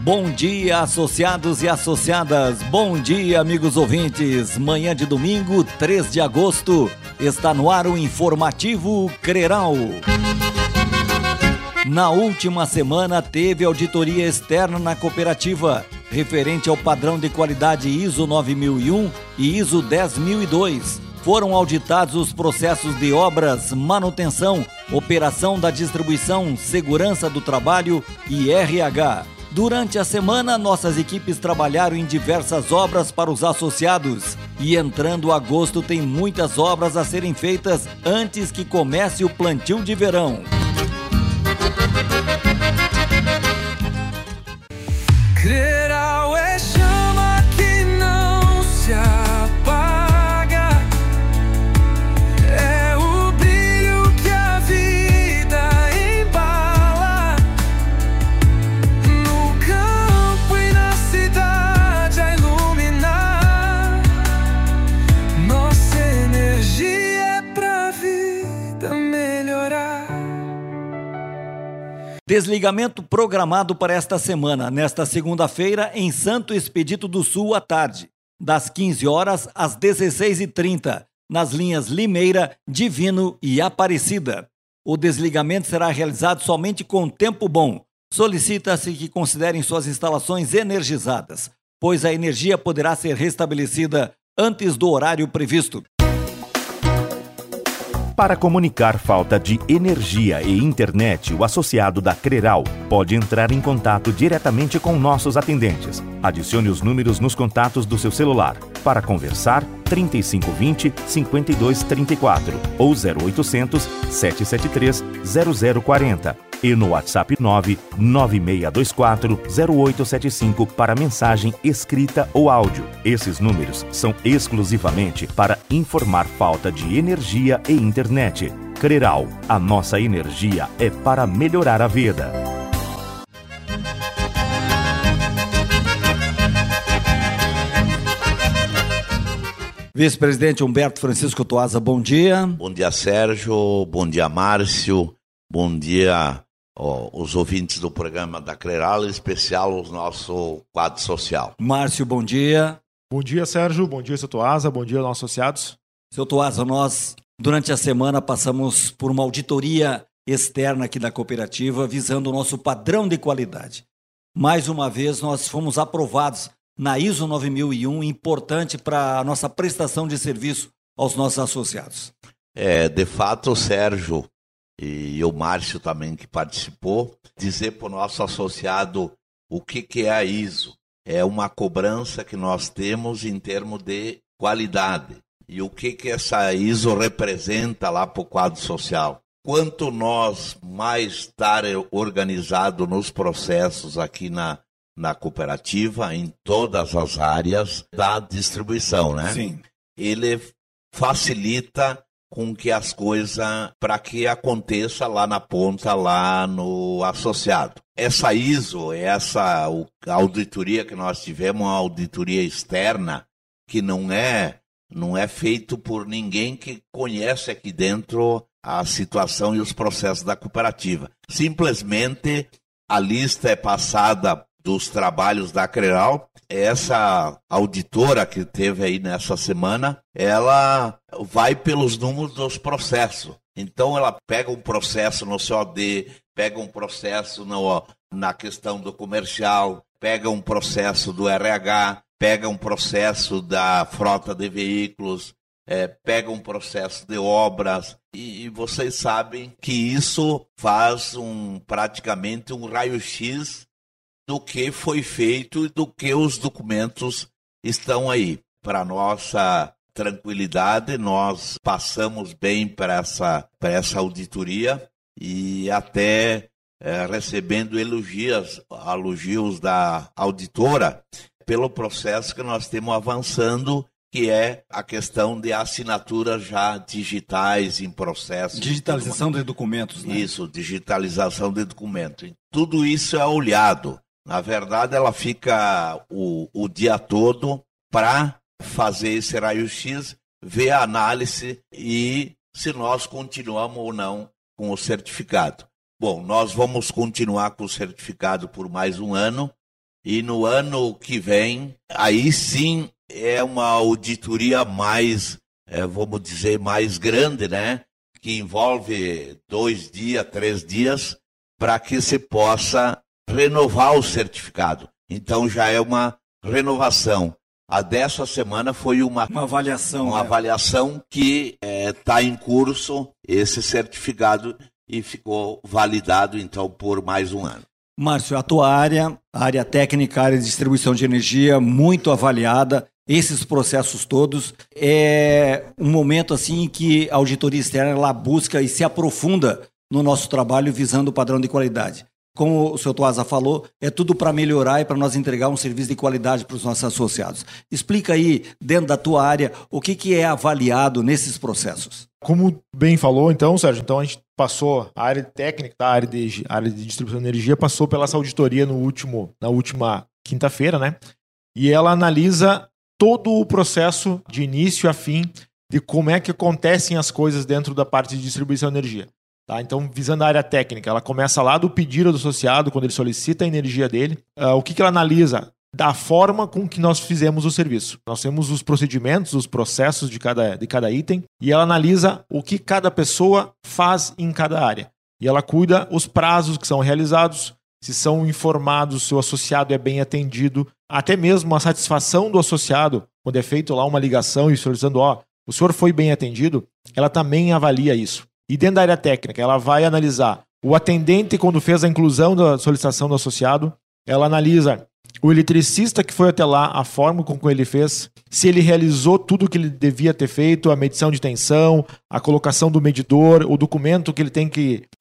Bom dia, associados e associadas. Bom dia, amigos ouvintes. Manhã de domingo, 3 de agosto, está no ar o informativo CRERAL. Na última semana, teve auditoria externa na cooperativa, referente ao padrão de qualidade ISO 9001 e ISO 10002. Foram auditados os processos de obras, manutenção, operação da distribuição, segurança do trabalho e RH. Durante a semana, nossas equipes trabalharam em diversas obras para os associados. E entrando agosto, tem muitas obras a serem feitas antes que comece o plantio de verão. CRERAL é chama que não se apaga, é o brilho que a vida embala, no campo e na cidade a iluminar. Nossa energia é pra vida melhorar. Desligamento programado para esta semana, nesta segunda-feira, em Santo Expedito do Sul, à tarde, das 15 horas às 16h30, nas linhas Limeira, Divino e Aparecida. O desligamento será realizado somente com tempo bom. Solicita-se que considerem suas instalações energizadas, pois a energia poderá ser restabelecida antes do horário previsto. Para comunicar falta de energia e internet, o associado da CRERAL pode entrar em contato diretamente com nossos atendentes. Adicione os números nos contatos do seu celular. Para conversar, 3520-5234 ou 0800 773 0040 e no WhatsApp 99624-0875 para mensagem escrita ou áudio. Esses números são exclusivamente para informar falta de energia e internet. CRERAL, a nossa energia é para melhorar a vida. Vice-presidente Humberto Francisco Toasa, bom dia. Bom dia, Sérgio. Bom dia, Márcio. Bom dia, os ouvintes do programa da CRERAL, em especial o nosso quadro social. Márcio, bom dia. Bom dia, Sérgio. Bom dia, seu Toasa. Bom dia, nossos associados. Seu Toasa, nós, durante a semana, passamos por uma auditoria externa aqui da cooperativa, visando o nosso padrão de qualidade. Mais uma vez, nós fomos aprovados na ISO 9001, importante para a nossa prestação de serviço aos nossos associados. De fato, o Sérgio e o Márcio também que participou, dizer para o nosso associado o que é a ISO. É uma cobrança que nós temos em termos de qualidade. E o que essa ISO representa lá para o quadro social. Quanto nós mais estar organizado nos processos aqui na cooperativa, em todas as áreas da distribuição, né? Sim. Ele facilita com que as coisas, para que aconteça lá na ponta, lá no associado. Essa ISO, essa auditoria que nós tivemos, uma auditoria externa, que não é feito por ninguém que conhece aqui dentro a situação e os processos da cooperativa. Simplesmente a lista é passada dos trabalhos da CRERAL. Essa auditora que teve aí nessa semana, ela vai pelos números dos processos. Então ela pega um processo no COD, pega um processo na questão do comercial, pega um processo do RH, pega um processo da frota de veículos, pega um processo de obras, e vocês sabem que isso faz praticamente um raio-x do que foi feito e do que os documentos estão aí. Para nossa tranquilidade, nós passamos bem para essa auditoria e até recebendo elogios da auditora pelo processo que nós temos avançando, que é a questão de assinaturas já digitais em processo. Digitalização de documentos, né? Isso, digitalização de documentos. Tudo isso é olhado. Na verdade, ela fica o dia todo para fazer esse raio-x, ver a análise e se nós continuamos ou não com o certificado. Bom, nós vamos continuar com o certificado por mais um ano E no ano que vem, aí sim é uma auditoria mais, vamos dizer, mais grande, né? Que envolve 2 dias, 3 dias, para que se possa renovar o certificado. Então já é uma renovação. A dessa semana foi uma avaliação. Uma avaliação que está em curso esse certificado e ficou validado, então, por mais um ano. Márcio, a tua área, a área técnica, a área de distribuição de energia, muito avaliada. Esses processos todos é um momento assim que a auditoria externa ela busca e se aprofunda no nosso trabalho visando o padrão de qualidade. Como o senhor Tuasa falou, é tudo para melhorar e para nós entregar um serviço de qualidade para os nossos associados. Explica aí, dentro da tua área, o que é avaliado nesses processos. Como bem falou, então, Sérgio, então a gente passou a área técnica, a área de distribuição de energia, passou pela essa auditoria na última quinta-feira, né? E ela analisa todo o processo de início a fim de como é que acontecem as coisas dentro da parte de distribuição de energia. Tá? Então, visando a área técnica, ela começa lá do pedido do associado, quando ele solicita a energia dele. O que ela analisa? Da forma com que nós fizemos o serviço. Nós temos os procedimentos, os processos de cada item, e ela analisa o que cada pessoa faz em cada área. E ela cuida os prazos que são realizados, se são informados, se o associado é bem atendido, até mesmo a satisfação do associado, quando é feito lá uma ligação e solicitando, o senhor foi bem atendido, ela também avalia isso. E dentro da área técnica, ela vai analisar o atendente quando fez a inclusão da solicitação do associado, ela analisa o eletricista que foi até lá, a forma com que ele fez, se ele realizou tudo o que ele devia ter feito, a medição de tensão, a colocação do medidor, o documento que ele tem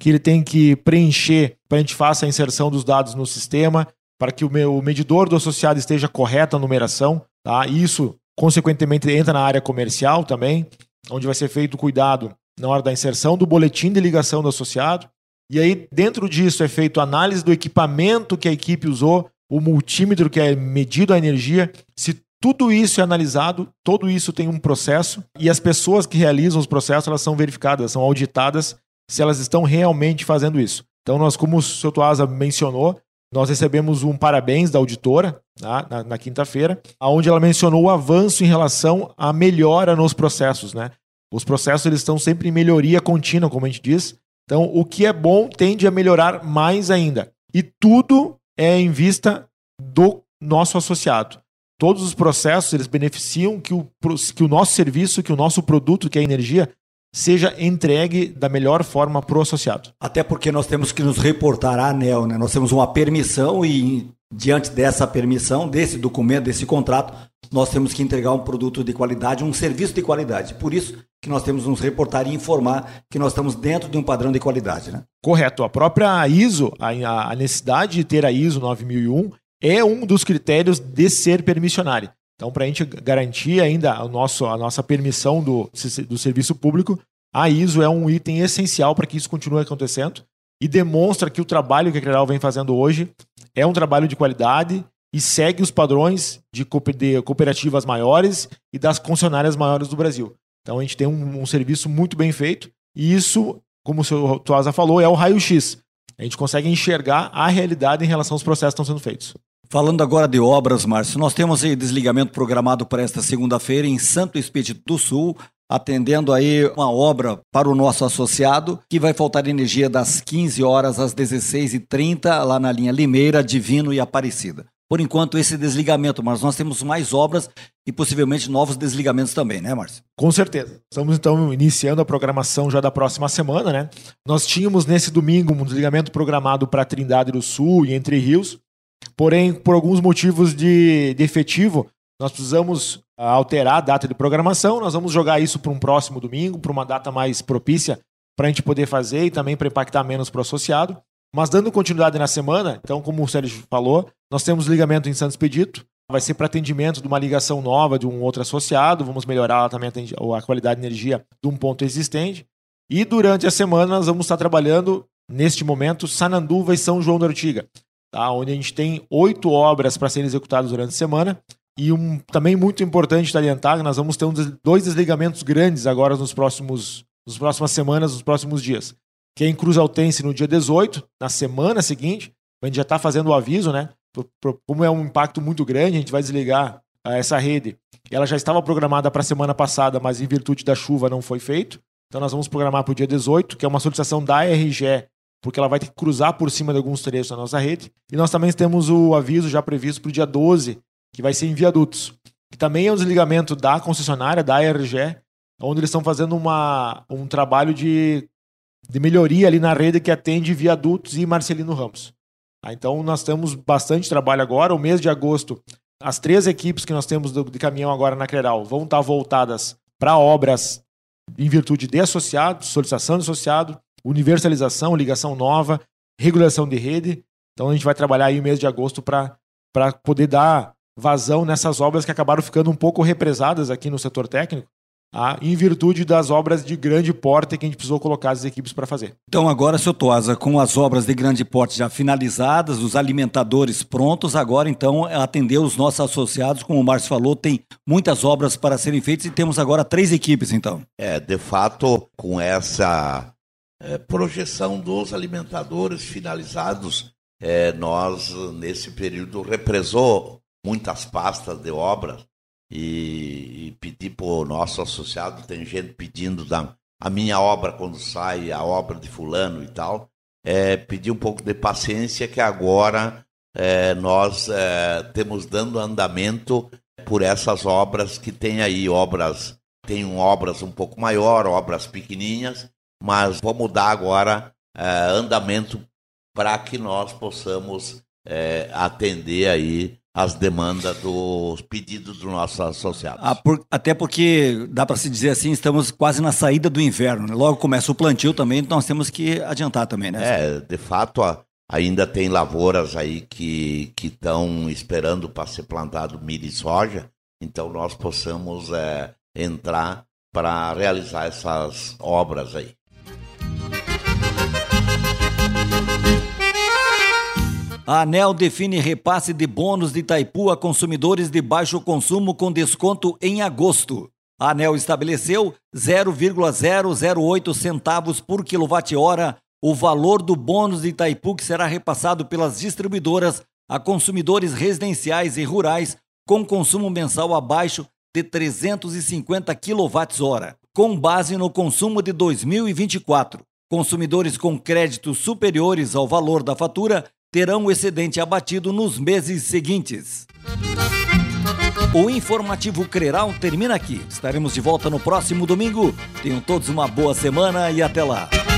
que preencher para a gente faça a inserção dos dados no sistema, para que o medidor do associado esteja correta a numeração. Tá? Isso, consequentemente, entra na área comercial também, onde vai ser feito o cuidado na hora da inserção do boletim de ligação do associado. E aí, dentro disso, é feito a análise do equipamento que a equipe usou, o multímetro que é medido a energia. Se tudo isso é analisado, tudo isso tem um processo e as pessoas que realizam os processos, elas são verificadas, são auditadas se elas estão realmente fazendo isso. Então, nós, como o Sr. Tuasa mencionou, nós recebemos um parabéns da auditora na quinta-feira, onde ela mencionou o avanço em relação à melhora nos processos, né? Os processos eles estão sempre em melhoria contínua, como a gente diz. Então, o que é bom tende a melhorar mais ainda. E tudo é em vista do nosso associado. Todos os processos eles beneficiam que o nosso serviço, que o nosso produto, que é a energia, seja entregue da melhor forma para o associado. Até porque nós temos que nos reportar à ANEEL, né? Nós temos uma permissão e, diante dessa permissão, desse documento, desse contrato, nós temos que entregar um produto de qualidade, um serviço de qualidade. Por isso que nós temos que nos reportar e informar que nós estamos dentro de um padrão de qualidade, né? Correto. A própria ISO, a necessidade de ter a ISO 9001 é um dos critérios de ser permissionário. Então, para a gente garantir ainda a nossa permissão do serviço público, a ISO é um item essencial para que isso continue acontecendo e demonstra que o trabalho que a Creral vem fazendo hoje é um trabalho de qualidade e segue os padrões de cooperativas maiores e das concessionárias maiores do Brasil. Então, a gente tem um serviço muito bem feito e isso, como o Sr. Tuasa falou, é o raio-x. A gente consegue enxergar a realidade em relação aos processos que estão sendo feitos. Falando agora de obras, Márcio, nós temos aí desligamento programado para esta segunda-feira em Santo Expedito do Sul, atendendo aí uma obra para o nosso associado, que vai faltar energia das 15 horas às 16h30, lá na linha Limeira, Divino e Aparecida. Por enquanto, esse desligamento, mas nós temos mais obras e possivelmente novos desligamentos também, né, Márcio? Com certeza. Estamos, então, iniciando a programação já da próxima semana, né? Nós tínhamos, nesse domingo, um desligamento programado para Trindade do Sul e Entre Rios, porém, por alguns motivos de efetivo, nós precisamos alterar a data de programação, nós vamos jogar isso para um próximo domingo, para uma data mais propícia para a gente poder fazer e também para impactar menos para o associado. Mas dando continuidade na semana, então, como o Sérgio falou, nós temos ligamento em Santo Expedito, vai ser para atendimento de uma ligação nova de um outro associado, vamos melhorar também a qualidade de energia de um ponto existente. E durante a semana nós vamos estar trabalhando, neste momento, Sananduva e São João da Ortiga, tá? Onde a gente tem 8 obras para serem executadas durante a semana. E também muito importante salientar que nós vamos ter 2 desligamentos grandes agora nas próximas semanas, nos próximos dias. Que é em Cruz Altense no dia 18, na semana seguinte, a gente já está fazendo o aviso, né? como é um impacto muito grande, a gente vai desligar essa rede. Ela já estava programada para a semana passada, mas em virtude da chuva não foi feito. Então nós vamos programar para o dia 18, que é uma solicitação da RGE, porque ela vai ter que cruzar por cima de alguns trechos da nossa rede. E nós também temos o aviso já previsto para o dia 12, que vai ser em viadutos. Que também é um desligamento da concessionária, da RGE, onde eles estão fazendo um trabalho de melhoria ali na rede que atende Viadutos e Marcelino Ramos. Então nós temos bastante trabalho agora. O mês de agosto, as 3 equipes que nós temos de caminhão agora na Creral vão estar voltadas para obras em virtude de associado, solicitação de associado, universalização, ligação nova, regulação de rede. Então a gente vai trabalhar aí o mês de agosto para poder dar vazão nessas obras que acabaram ficando um pouco represadas aqui no setor técnico, em virtude das obras de grande porte que a gente precisou colocar as equipes para fazer. Então agora, seu Toasa, com as obras de grande porte já finalizadas, os alimentadores prontos, agora então atender os nossos associados, como o Márcio falou, tem muitas obras para serem feitas e temos agora 3 equipes então. De fato, com essa projeção dos alimentadores finalizados, nós nesse período represou muitas pastas de obras e pedi para o nosso associado, tem gente pedindo a minha obra quando sai, a obra de fulano e tal, pedir um pouco de paciência que agora nós temos dando andamento por essas obras que tem aí, tem obras um pouco maior, obras pequenininhas, mas vamos dar agora andamento para que nós possamos atender aí as demandas dos pedidos dos nossos associados. Até porque, dá para se dizer assim, estamos quase na saída do inverno, né? Logo começa o plantio também, então nós temos que adiantar também, né? De fato, ainda tem lavouras aí que estão esperando para ser plantado milho e soja, então nós possamos entrar para realizar essas obras aí. A ANEEL define repasse de bônus de Itaipu a consumidores de baixo consumo com desconto em agosto. A ANEEL estabeleceu 0,008 centavos por quilowatt-hora o valor do bônus de Itaipu que será repassado pelas distribuidoras a consumidores residenciais e rurais com consumo mensal abaixo de 350 kWh, com base no consumo de 2024. Consumidores com créditos superiores ao valor da fatura terão o excedente abatido nos meses seguintes. O informativo Creral termina aqui. Estaremos de volta no próximo domingo. Tenham todos uma boa semana e até lá.